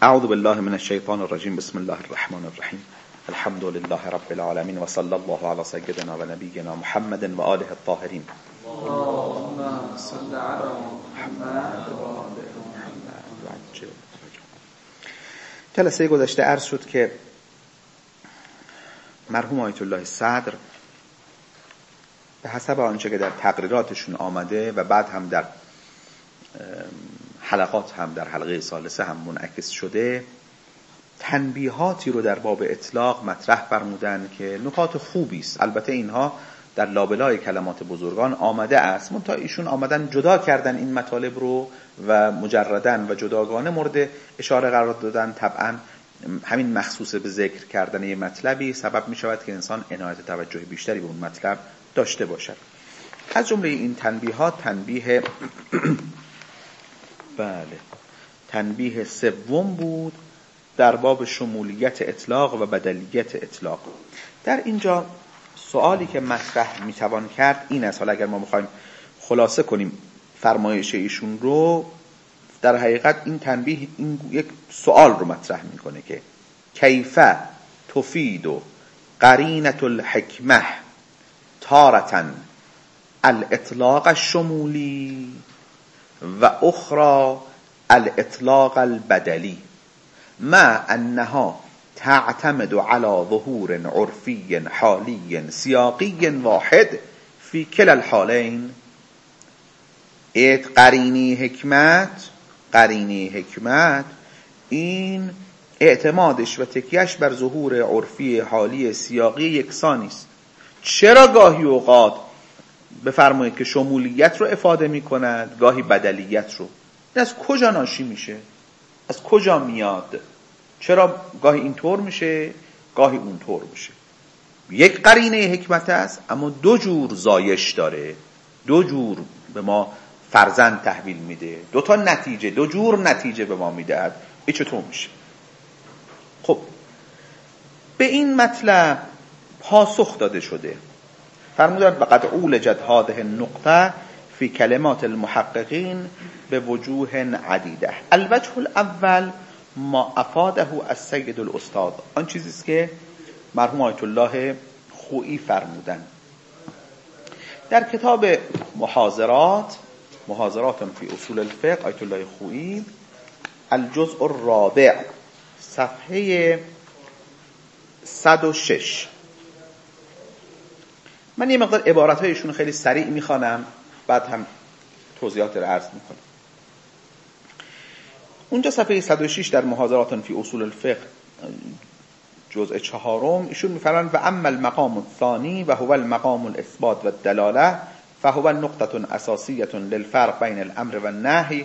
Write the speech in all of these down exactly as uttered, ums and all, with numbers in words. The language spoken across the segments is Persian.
اعوذ بالله من الشیطان الرجیم. بسم الله الرحمن الرحیم. الحمد لله رب العالمین و صلی الله علی سیدنا و نبینا محمد و آله الطاهرین. اللهم صل علی محمد و آل محمد. جلسه گذشته عرض شد که مرحوم آیت الله صدر به حسب آنچه که در تقریراتشون آمده و بعد هم در حلقات هم در حلقه ثالثه هم منعکس شده، تنبیهاتی رو در باب اطلاق مطرح فرمودن که نکات خوبی است. البته اینها در لابلای کلمات بزرگان آمده است، منتها ایشون آمدن جدا کردن این مطالب رو و مجردن و جداگانه مورد اشاره قرار دادن. طبعا همین مخصوص به ذکر کردن یه مطلبی سبب می شود که انسان عنایت توجه بیشتری به اون مطلب داشته باشد. از جمله این تنبیهات تنبیه بله تنبیه سوم بود در باب شمولیت اطلاق و بدلیت اطلاق. در اینجا سوالی که مطرح میتوان کرد این است، حالا اگر ما میخوایم خلاصه کنیم فرمایش ایشون رو، در حقیقت این تنبیه این یک سوال رو مطرح میکنه که کیف تفید قرینة الحکمه تارة الاطلاق الشمولی و اخرى الاطلاق البدلی مع انها تعتمد على ظهور عرفی حالی سیاقی واحد فی کلا الحالین. ایت قرینی حکمت قرینی حکمت این اعتمادش و تکیهش بر ظهور عرفی حالی سیاقی یکسانی است. چرا گاهی اوقات بفرمایید که شمولیت رو افاده می کند، گاهی بدلیت رو؟ این از کجا ناشی میشه؟ از کجا میاد؟ چرا گاهی اینطور میشه گاهی اونطور میشه؟ یک قرینه حکمت است اما دو جور زایش داره، دو جور به ما فرزند تحویل میده، دو تا نتیجه، دو جور نتیجه به ما میدهد. این چطور میشه؟ خب به این مطلب پاسخ داده شده. فرمودند وقد اولجت هذه النقطه فی کلمات المحققین به وجوه عدیده. الوجه الاول ما افاده السید الاستاد، آن چیزی است که مرحوم آیت الله خویی فرمودند در کتاب محاضرات محاضرات فی اصول الفقه. آیت الله خویی الجزء الرابع صفحه صد و شش. من یه مقدار عبارت‌هایشون خیلی سریع میخوانم، بعد هم توضیحات رو عرض میکنم. اونجا صفحه صد و شش در محاضرات فی اصول الفقه جزء چهارم ایشون میفرمایند و اما المقام الثانی و هو المقام الاثبات و الدلاله فهو نقطه اساسیه للفرق بین الامر و النهی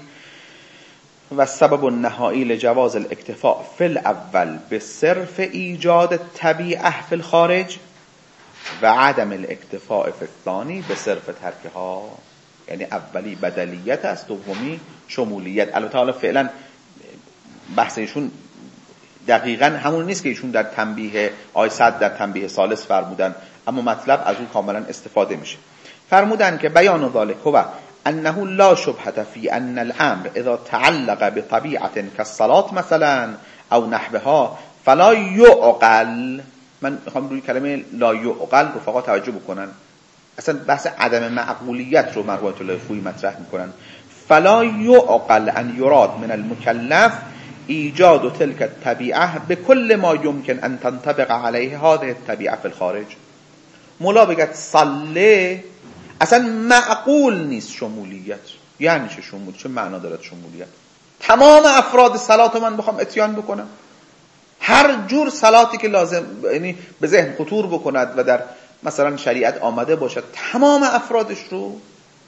و السبب النهایی لجواز الاکتفاء فی الاول بصرف ایجاد الطبیعه فی الخارج و عدم الاکتفاء فی الثانی بصرف ترکها. یعنی اولی بدلیت است، دومی شمولیت. البته حالا فعلا بحث ایشون دقیقاً همون نیست که ایشون در تنبیه آیه صد در تنبیه ثالث فرمودن، اما مطلب از اون کاملا استفاده میشه. فرمودن که بیان ذلک هو انه لا شبهه فی ان الامر اذا تعلق بطبیعه كالصلاه مثلا او نحوها فلا يعقل. من میخوام روی کلمه لا يعقل رفقا توجه بکنن. اصلا بحث عدم معقولیت رو مرحوم آیت الله خویی مطرح میکنن. فلا يعقل ان يراد من المكلف ایجاد تلك الطبیعه بكل ما يمكن ان تنطبق عليه هذه الطبیعه في الخارج. مولا بگه صله اصلا معقول نیست شمولیت. یعنی چه شمولیت؟ چه معنا دارد شمولیت؟ تمام افراد صلات من بخوام اتیان بکنم، هر جور صلاتی که لازم یعنی به ذهن خطور بکند و در مثلا شریعت آمده باشد تمام افرادش رو،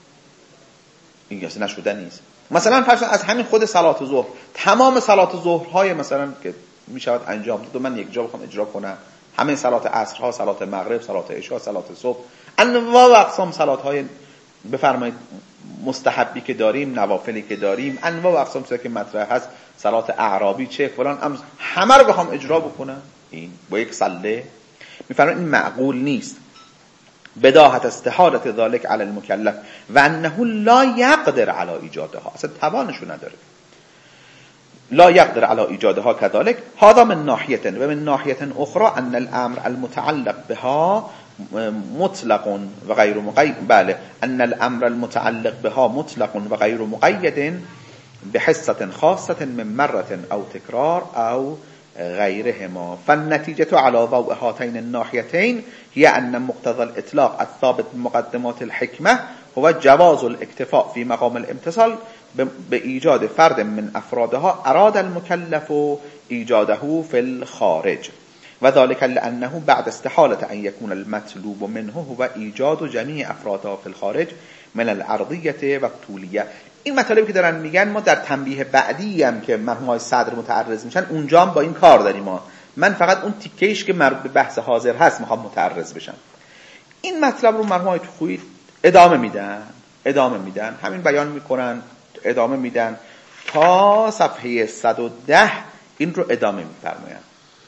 این اصلا نشده نیست. مثلا فرض از همین خود صلات ظهر، تمام صلات ظهرهای مثلا که می شود انجام داد و من یک جا بخوام اجرا کنم، همه صلات عصرها، صلات مغرب، صلات عشاء، صلات صبح، انواع و اقسام صلات‌های بفرمایید مستحبی که داریم، نوافلی که داریم، انواع و اقسام چیزا که مطرح هست، صلات اعرابی چه فلان، همه رو بخوام اجرا بکنم این با یک صله، میفرمایید این معقول نیست. بداهت استحالت ذلك علی المکلف و انه لا یقدر علی ایجادها، اصلا توانشو نداره. لا يقدر على إيجادها كذلك. هذا من ناحية. ومن ناحية أخرى أن الأمر المتعلق بها مطلق وغير مقيد. بله أن الأمر المتعلق بها مطلق وغير مقيد بحصة خاصة من مرة أو تكرار أو غيرهما. فالنتيجة على ضوء هاتين الناحيتين هي أن مقتضى الإطلاق الثابت بمقدمات الحكمة هو جواز الاكتفاء في مقام الامتصال بإيجاد فرد من أفرادها أراد المكلف إيجاده في الخارج، وذلك لأنه بعد استحالة أن يكون المطلوب منه هو إيجاد جميع أفرادها في الخارج من العرضية و الطولية. این مطالبی که دارن میگن ما در تنبیه بعدی هم که مرحوم صدر متعرض میشن اونجا هم با این کار داریم ما. من فقط اون تیکه‌ایش که مربوط به بحث حاضر هست میخوام متعرض بشم. این مطلب رو مرحوم توخویی ادامه میدن ادامه میدن همین بیان میکنن، ادامه میدن تا صفحه صد و ده این رو ادامه میفرمایند.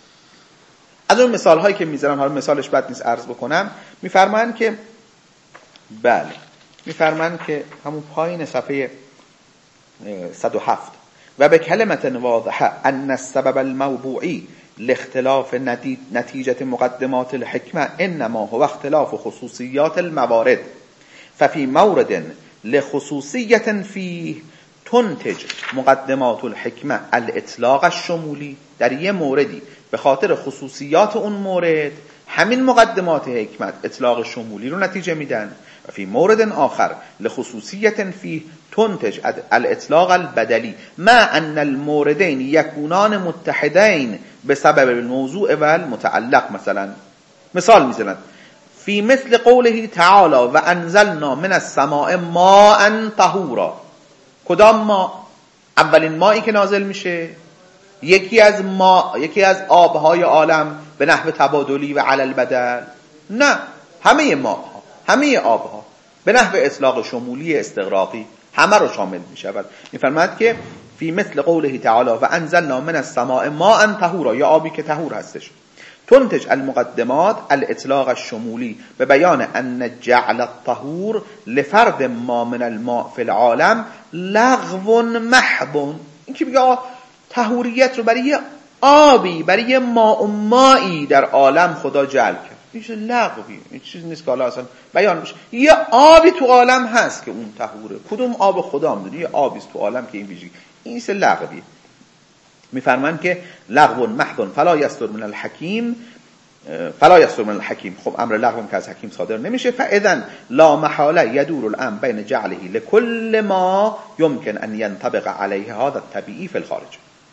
از اون مثال هایی که میذارن، حالا مثالش بد نیست عرض بکنم، میفرمایند که بله میفرمایند که همون پایین صفحه صد و هفت و به کلمة واضحه ان السبب الموضوعی لاختلاف نتیجة مقدمات الحكمة انما هو اختلاف خصوصیات الموارد ففي مورد لخصوصیة فيه تنتج مقدمات الحكمة الاطلاق الشمولی. در یه موردی به خاطر خصوصیات اون مورد همین مقدمات حکمت اطلاق شمولی رو نتیجه میدن. و فی مورد آخر لخصوصیة فيه تنتج الاطلاق البدلی مع ان الموردین یکونان متحدین بسبب الموضوع و المتعلق. مثلا مثال میزنند فی مثل قوله تعالی و انزلنا من السماء ماء طهورا. کدام ما؟ اولین مایی که نازل میشه یکی از ما یکی از آبهای عالم به نحو تبادلی و علی البدل؟ نه، همه ماها، همه آبها به نحو اطلاق شمولی استغراقی همه رو شامل میشود. میفرماید که فی مثل قوله تعالی و انزلنا من السماء ماء طهورا، یا آبی که طهور هستش. تنتج المقدمات الاطلاق الشمولی به بیان ان جعل الطهور لفرد ما من الماء فی العالم لغو محض. این که بگه طهوریت رو برای آبی، برای ماء و مایی در عالم خدا جعل کرد، این چیز لغوی، این چیز نیست که حالا اصلا بیان میشه. یه آبی تو عالم هست که اون طهوره، کدوم آب خدا میدونه، یه آبی تو عالم که این ویژگی، این چیز لغوی. میفرمان که لغو محض فلا یستر من الحکیم فلا یستر من الحکیم. خب امر لغو که از حکیم صادر نمیشه. فاذا لا محاله یدور الامر بین جعله لكل ما يمكن ان ينطبق عليه هذا الطبيعي في الخارج.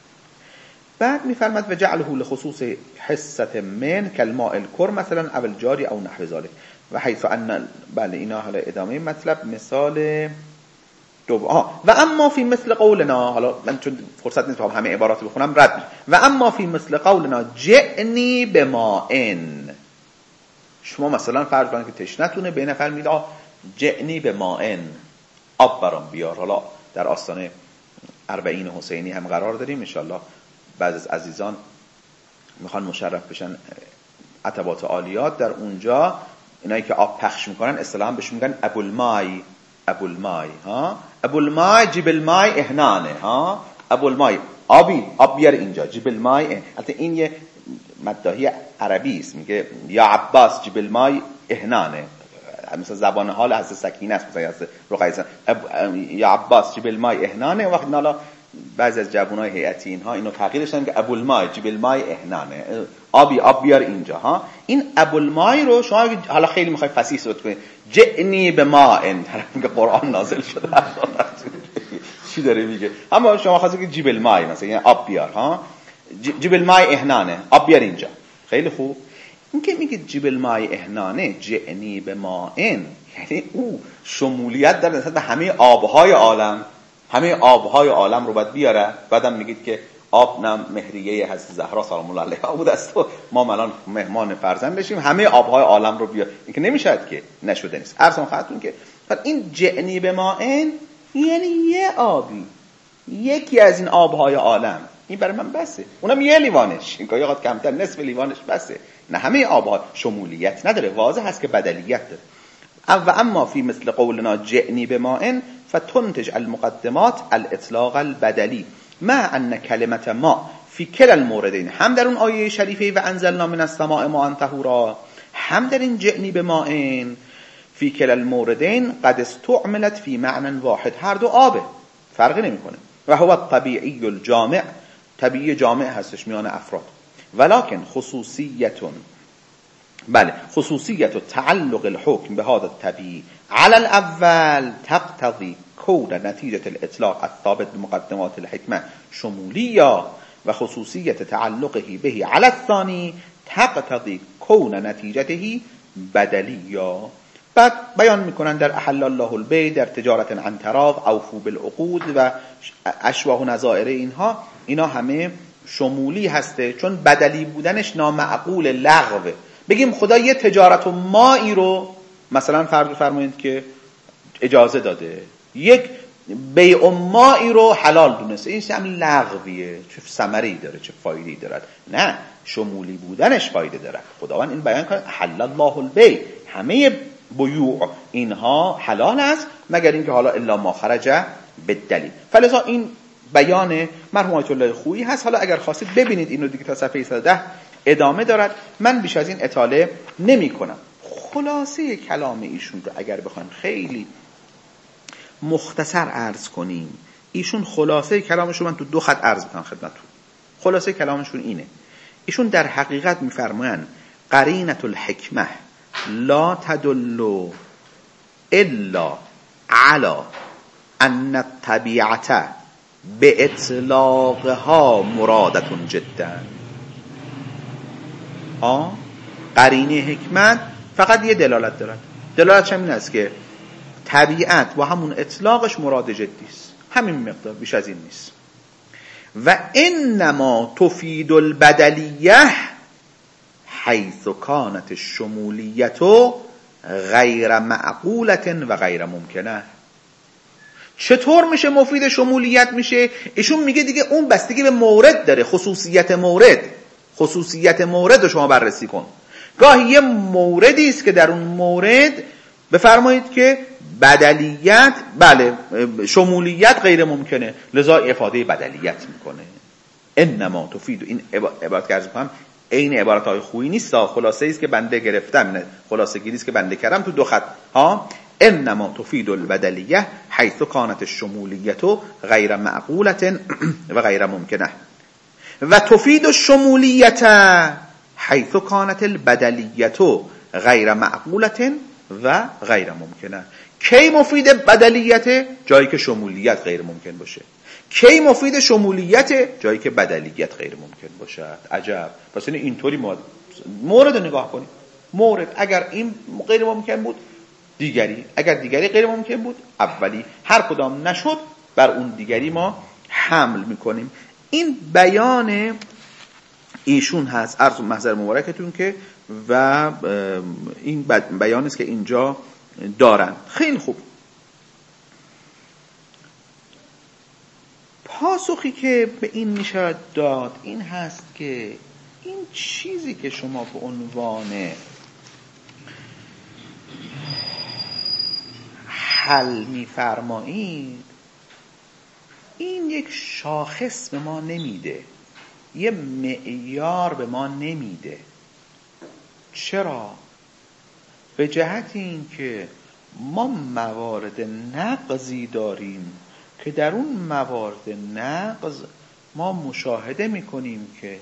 بعد میفرماد و جعله لخصوص حصه من کالماء الکر مثلا او الجاری او نحو ذلك و حيث ان بله اینا حالا ادامه مطلب. مثال دو آه. و اما فی مثل قولنا، حالا من چون فرصت نیست همه عبارات بخونم رد میشه. و اما فی مثل قولنا جئنی بمائن. شما مثلا فرض کنید که تشنتونه، به نفر میگید جئنی بمائن، آب برام بیار. حالا در آستانه اربعین حسینی هم قرار داریم، ان شاء الله بعض از عزیزان میخوان مشرف بشن عتبات عالیات، در اونجا اینایی که آب پخش میکنن اصطلاحا بهش میگن ابوالمای. ابوالمای ها ابوالمای جیب المای احنانه ها ابوالمای آبی، آب بیار اینجا، جیب المای. البته این یه مداحی عربی است، میگه یا عباس جیب المای احنانه، مثلا زبان حال از سکینه است، مثلا از رقیزه یا عباس جیب المای احنانه. وقتی حالا بعضی از جوانای هیئتی اینها اینو تغییرش دادن که ابوالمای جیب المای احنانه، آبی آب بیار اینجا ها. این ابوالمای رو شما حالا خیلی میخوای فصیح صحبت کنید، جئنی بماء، طرف میگه قرآن نازل شده چی داره میگه، اما شما خواستید که جیب المای مثلا یعنی آب بیار ها، جیب المای احنانه، آب بیار اینجا. خیلی خوب. این که میگه جیب المای احنانه جئنی بماء، یعنی او شمولیت در نسبت به همه آبهای عالم، همه آبهای عالم رو باید بیاره. بعدم میگید که آب نم مهریه حضرت زهرا سلام الله علیها بود است، ما الان مهمان فرزندشیم، همه آبهای عالم رو بیار. این که نمیشد که نشده نیست. عرضم خدمتتون که این جئنی بمائن یعنی یه آبی، یکی از این آبهای عالم، این برای من بسه، اونم یه لیوانش، این که یقدر کمتر نصف لیوانش بسه، نه همه آبها. شمولیت نداره، واضح هست که بدلیت داره. و اما فی مثل قولنا جئنی بمائن فتنتج المقدمات الاطلاق البدلی مع ان کلمت ما فی کل الموردین، هم در اون آیه شریفه و انزلنا من السماء ماء طهورا، هم در این جعنی به ماءین فی کل الموردین قد استعملت فی معنی واحد، هر دو آبه، فرقی نمیکنه. و هو الطبیعی الجامع، طبیعی جامع هستش میان افراد. ولکن خصوصیتون، بله خصوصیت تعلق الحکم به هذا الطبیعی على الاول تقتضی كون نتیجة الاطلاق الثابت بمقدمات الحکمه شمولیه و خصوصیت تعلقه به على الثانی تقتضی كون نتیجته بدلیه. بعد بیان میکنن در احل الله البیع، در تجارت عن تراض، اوفوا بالعقود و اشباه و نظائر اینها، اینا همه شمولی هسته، چون بدلی بودنش نامعقول لغوه. بگیم خدا یه تجارت و مایی رو مثلا فرض فرمایید که اجازه داده، یک بیع و مایی رو حلال دونسته، این هم لغویه، چه ثمره‌ای داره، چه فایده‌ای داره؟ نه، شمولی بودنش فایده داره. خداوند این بیان کنه حل الله البیع، همه بیوع اینها حلال است مگر اینکه حالا الا ما خرج بالدلیل. فلذا این بیان مرحوم آیت الله خویی هست. حالا اگر خواستید ببینید این رو دیگه تا صفحه صد و ده ادامه دارد، من بیش از این اطاله نمی کنم. خلاصه کلام ایشون رو اگر بخوایم خیلی مختصر عرض کنیم، ایشون خلاصه کلامش رو من تو دو خط عرض میکنم خدمتتون. خلاصه کلامشون اینه، ایشون در حقیقت میفرمایند قرینة الحکمه لا تدل الا على ان الطبیعه به اطلاقها مرادتون جدا. آه قرینه حکمت فقط یه دلالت دارد، دلالتش همین است که طبیعت با همون اطلاقش مراد جدی است، همین مقدار، بیش از این نیست. و انما تفید البدلیه حیث کانت الشمولیت غیر معقولت و غیر ممکنه. چطور میشه مفید شمولیت میشه؟ ایشون میگه دیگه اون بستگی به مورد داره، خصوصیت مورد، خصوصیت مورد رو شما بررسی کن. گاهی یه موردی است که در اون مورد بفرمایید که بدلیت، بله شمولیت غیر ممکنه، لذا افاده بدلیت میکنه. انما تفید، این عبارت که عرض میکنم این عبارت های خویی نیست، خلاصه است که بنده گرفتم، خلاصه گیری است که بنده کردم تو دو خط ها. انما تفید البدلیه حیث کانت الشمولیت غیر معقولت و غیر ممکنه و تفید الشمولیت حیث کانت البدلیت غیر معقولت و غیر ممکنه. کی مفید بدلیت؟ جایی که شمولیت غیر ممکن باشه. کی مفید شمولیت؟ جایی که بدلیت غیر ممکن باشد. عجب. پس اینطوری مورد نگاه کنید. مورد اگر این غیر ممکن بود دیگری، اگر دیگری غیر ممکن بود اولی، هر کدام نشد بر اون دیگری ما حمل میکنیم. این بیان ایشون هست، عرض محضر مبارکتون که و این بیان است که اینجا دارن. خیلی خوب. پاسخی که به این میشه داد این هست که این چیزی که شما به عنوان حل میفرمایید این یک شاخص به ما نمیده، یه معیار به ما نمیده. چرا؟ به جهت این که ما موارد نقضی داریم که در اون موارد نقض ما مشاهده میکنیم که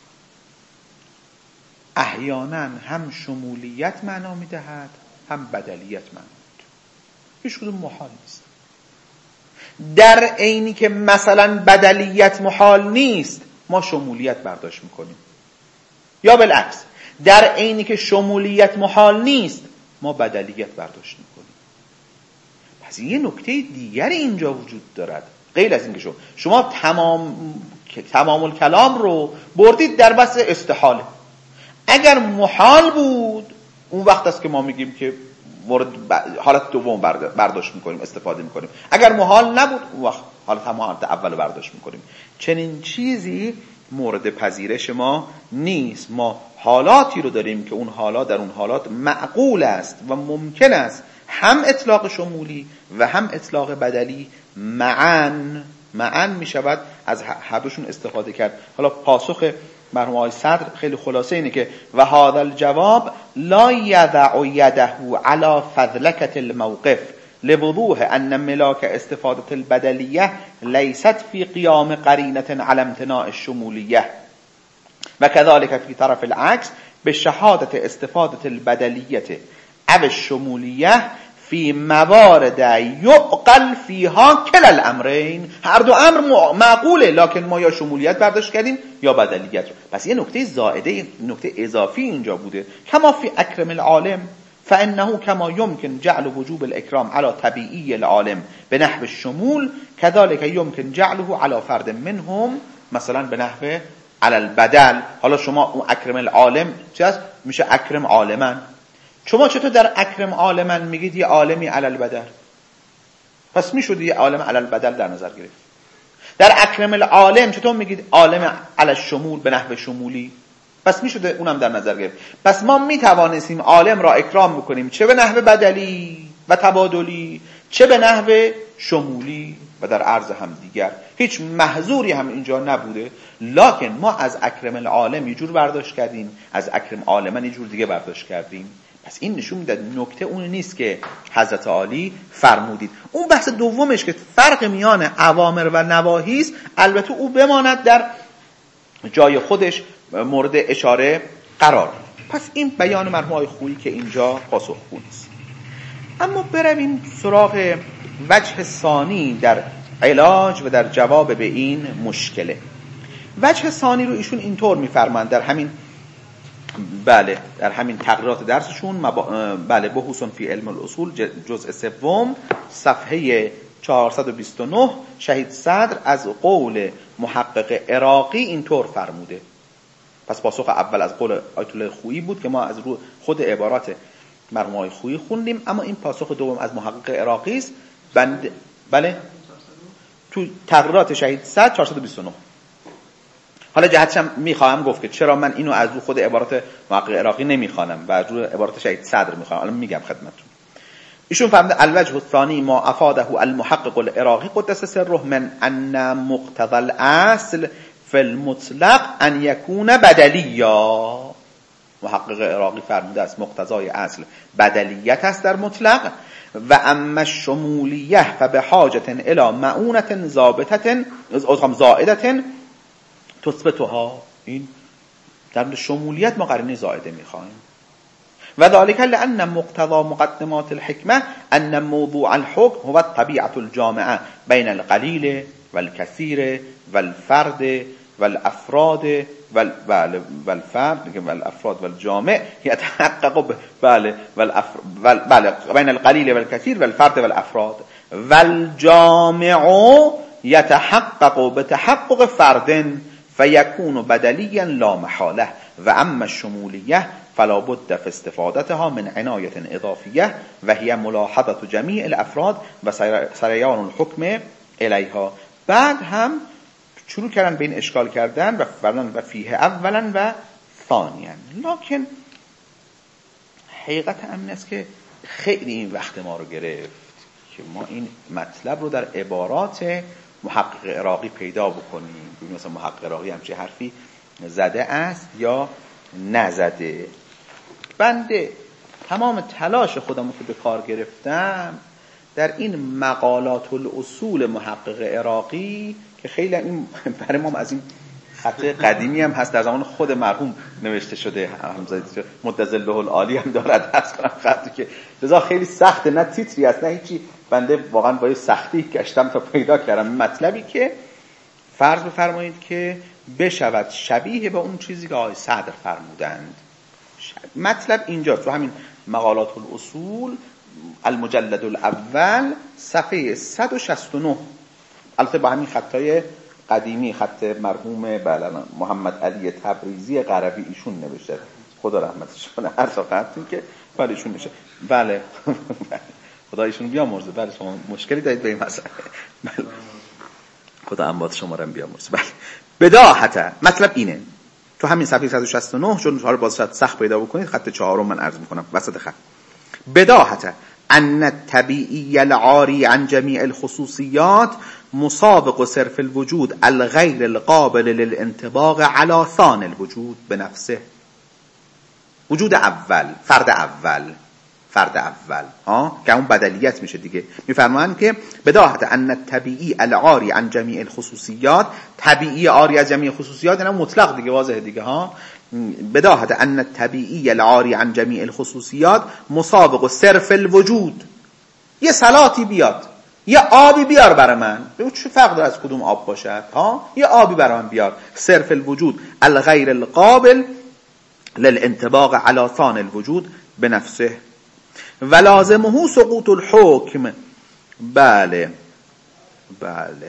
احیانا هم شمولیت معنا میدهد هم بدلیت معنا میدهد، هیچ کدوم محال نیست. در عینی که مثلا بدلیت محال نیست ما شمولیت برداشت میکنیم، یا بالعکس در عینی که شمولیت محال نیست ما بدلیت برداشت میکنیم. پس یه نکته دیگر اینجا وجود دارد غیر از اینکه شما شما تمام تمام الکلام رو بردید در بحث استحاله. اگر محال بود اون وقت است که ما میگیم که مورد حالت دوم برداشت میکنیم، استفاده میکنیم. اگر محال نبود اون وقت حالت هم حالت اول برداشت میکنیم. چنین چیزی مورد پذیرش ما نیست. ما حالاتی رو داریم که اون حالات در اون حالات معقول است و ممکن است هم اطلاق شمولی و هم اطلاق بدلی معاً معن می شود از هر دوشون استفاده کرد. حالا پاسخ مرحوم آقای صدر خیلی خلاصه اینه که و هذا الجواب لا یضع یده علی فذلکة الموقف لوضوح ان ملاک استفاده البدلیه لیست فی قیام قرینة علی امتناع الشمولیه و كذلك فی طرف العکس به شهادت استفاده البدلیه او الشمولیه فی موارد یعقل فیها کلا الامرین. هر دو امر معقوله، لکن ما یا شمولیت برداشت کردیم یا بدلیت. پس یه نکته زائده، نکته اضافی اینجا بوده. کما فی اکرم العالم فانه کما یمکن جعل وجوب الاکرام علی طبیعی العالم به نحو الشمول كذلك یمکن جعله علی فرد منهم مثلا به نحو علی البدل. حالا شما اون اکرم العالم چی هست؟ میشه اکرم عالما. شما چطور در اکرم عالما میگید یه عالمی علی البدل؟ پس میشود یه عالم علی البدل در نظر گرفت. در اکرم العالم چطور میگید عالم علی الشمول به نحو شمولی؟ پس میشود اونم در نظر گرفت. پس ما میتوانستیم عالم را اکرام بکنیم چه به نحو بدلی و تبادلی، چه به نحو شمولی و در عرض هم دیگر. هیچ محظوری هم اینجا نبوده، لکن ما از اکرم العالم یه جور برداشت کردیم، از اکرم عالما یه جور دیگه برداشت کردیم. پس این نشون میده نکته اون نیست که حضرت عالی فرمودید. اون بحث دومش که فرق میان اوامر و نواهی است، البته او بماند در جای خودش مورد اشاره قرار. پس این بیان مرحوم آقای خویی که اینجا پاسخگو نیست. اما برویم سراغ وجه ثانی در علاج و در جواب به این مشکله. وجه ثانی رو ایشون اینطور میفرمایند در همین بله در همین تقریرات درسشون مبا... بله بحوث فی علم الاصول جزء سوم صفحه چهارصد و بیست و نه شهید صدر از قول محقق عراقی اینطور فرموده. پس پاسخ اول از قول آیت الله خویی بود که ما از رو خود عبارات مرحوم آقای خویی خوندیم، اما این پاسخ دوم از محقق عراقی است. بند بله تو تقریرات شهید صدر چهارصد و بیست و نه. حالا جهتش هم میخواهم گفت که چرا من اینو از رو خود عبارات محقق عراقی نمیخوانم و از رو عبارات شهید صدر میخوام. الان میگم خدمتتون. ایشون فهمده الوجه الثانی ما افاده المحقق العراقی قدس سره من ان مقتضى الاصل فی المطلق ان یکون بدلیا. محقق عراقی فرموده است مقتضای اصل بدلیت است در مطلق و اما الشمولیه فبحاجه الى معونه ضابطه زائده تثبتها. این در شمولیت ما قرینه زائده میخوایم. و ذلك لان مقتضى مقدمات الحكمه ان موضوع الحكم هو الطبيعه الجامعه بين القليل والكثير والفرد والافراد وال والفرد والافراد والجامع يتحقق بله بله بين القليل والكثير والفرد والافراد والجامع يتحقق بتحقق فرد فيكون بدليا لا محاله و اما الشموليه فلا بد في استفادتها من عنايه اضافيه وهي ملاحظه جميع الافراد و سريان الحكم اليها. بعد هم شروع کردن به این اشکال کردن و فرمودن و فیه اولا و ثانیا. لکن حقیقت امن است که خیلی این وقت ما رو گرفت که ما این مطلب رو در عبارات محقق عراقی پیدا بکنیم. ببینیم مثلا محقق عراقی همچه حرفی زده است یا نزده. بنده تمام تلاش خودم رو که به کار گرفتم در این مقالات الاصول محقق عراقی که خیلی این برای ما از این خط قدیمی هم هست، در زمان خود مرحوم نوشته شده، حمزه متظله العالی هم دارد هست کنم خطی که لذا خیلی سخته، نه تیتری است نه هیچی. بنده واقعا با سختی گشتم تا پیدا کردم مطلبی که فرض بفرمایید که بشود شبیه به اون چیزی که آقای صدر فرمودند. مطلب اینجا تو همین مقالات الاصول المجلد الاول صفحه صد و شصت و نه، البته با همین خطای قدیمی، خط مرحوم بله محمد علی تبریزی قروی ایشون نوشته، خدا رحمتش کنه، هر ساعتی که بله ایشون نوشته. بله خدا ایشون بیامرزه. بله شما مشکلی دارید به این مسئله؟ بله خدا انبات شما رو بیامرزه. بله بداهته مطلب اینه تو همین صفحه صد و شصت و نه، چون حالا باز شاید سخت پیدا بکنید، خط چهارم من عرض میکنم وسط خط. بداهته ان الطبیعی العاری عن جمیع الخصوصیات مسابق صرف الوجود الغیر القابل للانطباق على ثان الوجود بنفسه. وجود اول، فرد اول، فرد اول ها که اون بدلیت میشه دیگه. میفرمایند که بداهت ان الطبیعی العاری عن جمیع الخصوصیات، طبیعی عاری از جمیع خصوصیات یعنی مطلق دیگه، واضحه دیگه ها. بداهت ان الطبیعی العاری عن جمیع الخصوصیات مسابق صرف الوجود. یه صلاتی بیاد، یه آبی بیار برای من، به چه فرق داره از کدوم آب باشد ها؟ یه آبی برای من بیار، صرف الوجود الغیر القابل للانطباق على ثان الوجود بنفسه و لازمه سقوط الحکم. بله بله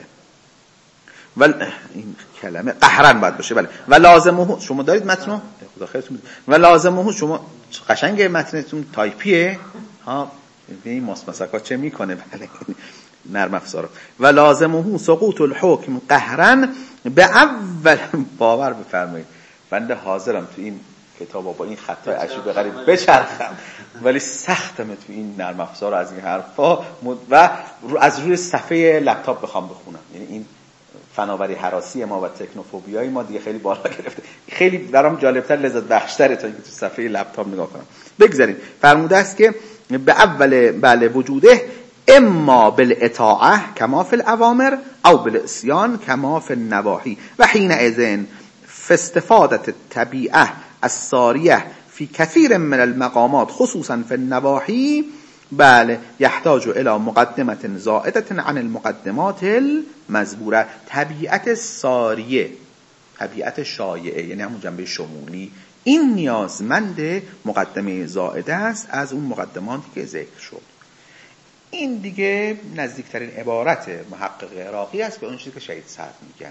ول این کلمه قهرن باید باشه. بله و لازمه، شما دارید متنو؟ خدا خیرتون بده. و لازمه، شما قشنگ متنتون تایپیه ها، این ماسمسکا چه میکنه؟ بله نرم افزار. و لازمه سقوط الحکم قهرن به اول. باور بفرمایید بنده حاضرم تو این کتابا با این خطای عجیب غریب بچرخم، ولی سختمه تو این نرم افزار از این حرفا و از روی صفحه لپتاپ بخوام بخونم. یعنی این فناوری هراسی ما و تکنوفوبیای ما دیگه خیلی بالا گرفته. خیلی برام جالبتر، لذت بخشتره تا اینکه تو صفحه لپتاپ نگاه کنم. بگذارید فرموده است که به اول بله وجوده اما بالاطاعه کما فی الاوامر او بالعصیان کما فی النواهی و حینئذ فاستفادت الطبیعه الساریه فی کثیر من المقامات خصوصا فی النواهی بله یحتاج الى مقدمه زائده عن المقدمات المذکوره. طبیعت ساریه، طبیعت شایعه، یعنی همون جنبه شمولی، این نیازمند مقدمه زائده است از اون مقدماتی که ذکر شد. این دیگه نزدیکترین عبارت محقق عراقی است به اون چیزی که شهید سعد میگن.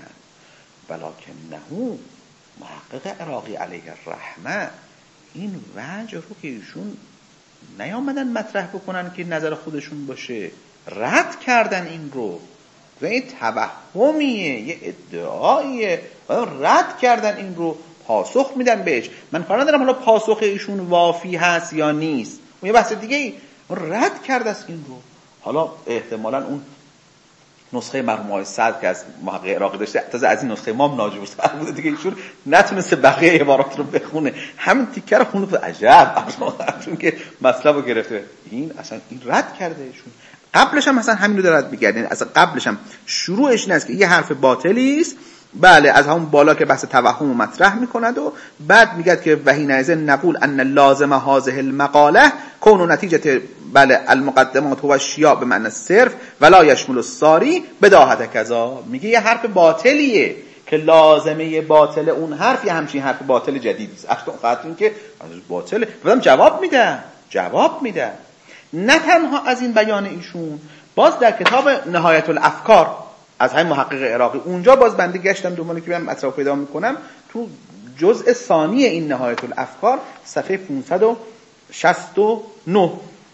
ولکنه محقق عراقی علیه الرحمه این وجه رو که ایشون نیامدن مطرح بکنن که نظر خودشون باشه، رد کردن این رو و این توهمیه، یه ادعاییه، رد کردن این رو، پاسخ میدن بهش. من کار ندارم حالا پاسخ ایشون وافی هست یا نیست، اون یه بحث دیگه ای، رد کرده است این رو. حالا احتمالاً اون نسخه مرحوم آقای سعد که از محقق عراقی داشته تازه از این نسخه ما ناجورتر بوده دیگه، ایشون نتونسته بقیه عبارات رو بخونه، همین تیکه رو خونده. عجب، چون که مطلب رو گرفته. این اصلا این رد کرده ایشون. قبلش هم مثلا همین رو دارد میگه، اصلا قبلش هم شروعش این است که یه حرف باطلی است، بله، از همون بالا که بحث توهم مطرح میکند و بعد میگه که وحینئذ نقول ان لازم هذه المقاله کون نتیجه بله المقدمات هو الشیاء به معنی صرف ولا یشمل الساری بداهت کذا. میگه یه حرف باطلیه که لازمه باطل اون حرف یه همچین حرف باطل جدیدی است. اصلا خاطر این که باطله بعدم جواب میده، جواب میده. نه تنها از این بیان ایشون، باز در کتاب نهایت الافکار از همین محقق عراقی، اونجا باز بنده گشتم دنبال که من اطراف پیدا میکنم، تو جزء ثانی این نهایت الافکار صفحه پانصد و شصت و نه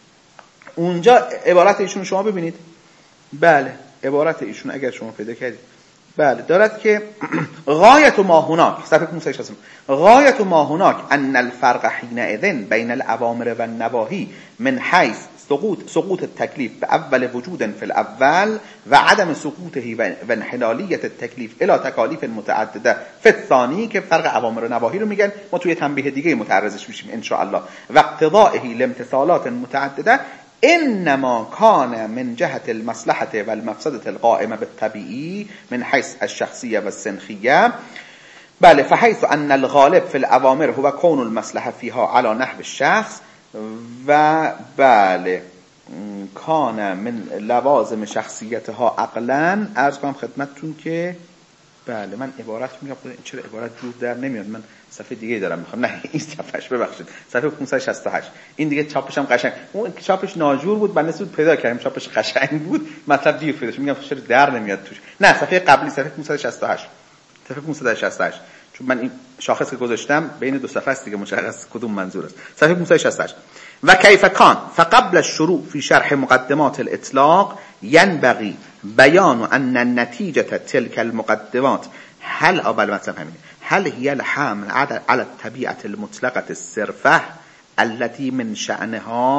اونجا عبارت ایشون شما ببینید. بله عبارت ایشون اگر شما پیدا کردید، بله دارد که غایت ما هناک، صفحه پانصد و شصت و نه، غایت ما هناک ان الفرق حینئذ بین الاوامر و النواهی من حیث سقوط سقوط التکلیف به اول وجود فی الاول و عدم سقوطه و انحلالیه التکلیف الى تکالیف متعدده فی الثانی، که فرق اوامر و نواهی رو میگن. ما توی تنبیه دیگه متعرضش میشیم ان شاء الله. و اقتضائه لامتثالات متعدده انما کان من جهت المصلحه و المفسده القائمه بالطبیعی من حیث الشخصیه و السنخیه. بله فحيث ان الغالب في الاوامر هو كون المصلحه فيها على نحو الشخص و بله کان من لوازم شخصیتها عقلا. عرض کنم خدمتتون که بله من عبارت میگم، چرا عبارت جور در نمیاد، من صفحه دیگه دارم میخوام. نه این صفحهش ببخشید، صفحه پانصد و شصت و هشت. این دیگه چاپش هم قشنگ، اون چاپش ناجور بود بنده سود پیدا کردیم، چاپش قشنگ بود، مطلب دیر پیدا شد. میگم چرا در نمیاد توش. نه صفحه قبلی، صفحه پانصد و شصت و هشت، صفحه پانصد و شصت و هشت، چون من این شاخص که گذاشتم بین دو صفحه است دیگه، مشخص کدوم منظور است. صفحه پانصد و شصت و هشت. و کیف کان فقبل الشروع في شرح مقدمات الاطلاق ينبغي بيان ان النتيجه تلك المقدمات هل اول مثلا همین هل هي الحمل على الطبيعه المطلقه الصرفه التي من شأنها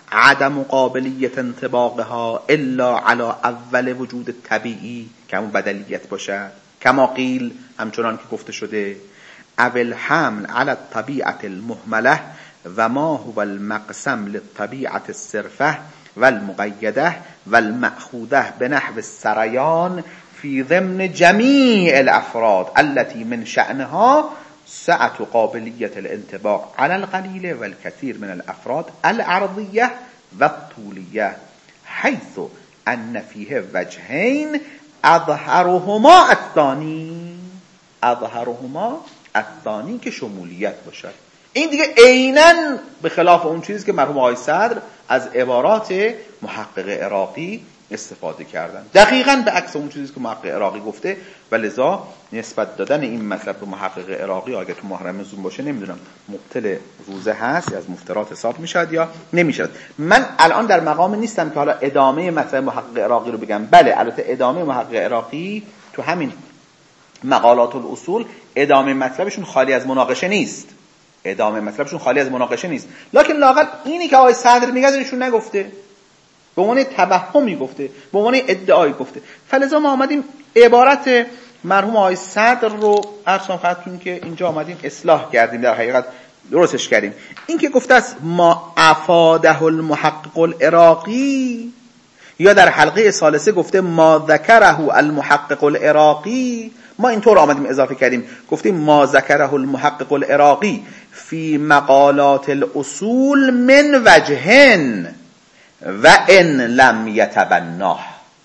عدم قابلیت انطباقها الا علی اول وجود طبیعی که همون بدلیت باشد، کما قیل همچنان که گفته شده، اول حمل علی الطبیعت المهمله و ما هو المقسم للطبیعت الصرفه والمقیده والمأخوذه بنحو السریان في ضمن جميع الافراد التي من شأنها سعة قابلیت الانطباق على القلیل والكثير من الافراد العرضیه والطولیه حيث ان فيه وجهين اظهرهما الثانی اظهرهما الثانی که شمولیت باشد. این دیگه عیناً به خلاف اون چیزی که مرحوم آقای صدر از عبارات محقق عراقی استفاده کردن، دقیقاً به عکس اون چیزی که محقق عراقی گفته و لذا نسبت دادن این مطلب به محقق عراقی اگه تو محرم زوم باشه نمیدونم مبتل روزه هست از مفترات حساب میشد یا نمیشد. من الان در مقام نیستم که حالا ادامه مطلب محقق عراقی رو بگم. بله البته ادامه محقق عراقی تو همین مقالات الاصول ادامه مطلبشون خالی از مناقشه نیست، ادامه مطلبشون خالی از مناقشه نیست، لکن لااقل اینی که آقای صدر میگه ایشون نگفته، به عنوان توهمی گفته، به عنوان ادعایی گفته. فلذا ما آمدیم عبارت مرحوم آقای صدر رو عرضم خدمتتون که اینجا آمدیم اصلاح کردیم، در حقیقت درستش کردیم. این که گفته است ما افاده المحقق العراقی، یا در حلقه ثالثه گفته ما ذکره المحقق العراقی، ما اینطور آمدیم اضافه کردیم گفتیم ما ذکره المحقق العراقی فی مقالات الاصول من وجهن و ان لم یتبناه.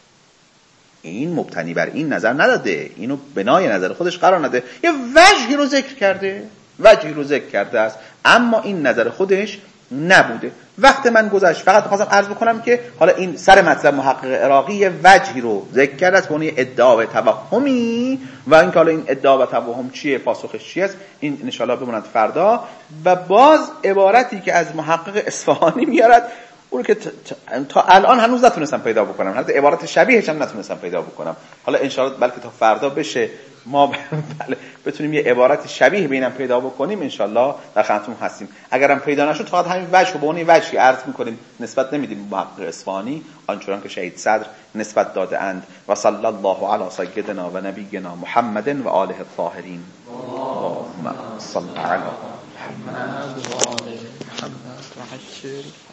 این مبتنی بر این نظر نداده، اینو بنای نظر خودش قرار نده، یه وجهی رو ذکر کرده، وجهی رو ذکر کرده است، اما این نظر خودش نبوده. وقت من گذشت، فقط می‌خواستم عرض بکنم که حالا این سر مطلب محقق عراقی یه وجهی رو ذکر کرده است، اون ادعا و توهمی، و این که حالا این ادعا و توهم چیه، پاسخش چیه است، این ان شاء الله بماند فردا. و باز عبارتی که از محقق اصفهانی میارد اون که تا الان هنوز نتونستم پیدا بکنم، حتی عبارت شبیهش هم نتونستم پیدا بکنم. حالا ان شاء الله بلکه تا فردا بشه ما بله بتونیم یه عبارت شبیه به اینم پیدا بکنیم، ان شاء الله در خدمتتون هستیم. اگرم پیدا نشد فقط همین وجه رو به اون وجهی عرض می‌کنیم، نسبت نمیدیم به محقق اصفهانی آنچنان که شهید صدر نسبت داده اند. و صلی الله علی سیدنا و نبینا محمد و آله الطاهرین. اللهم صل علی محمد و آل محمد و عجل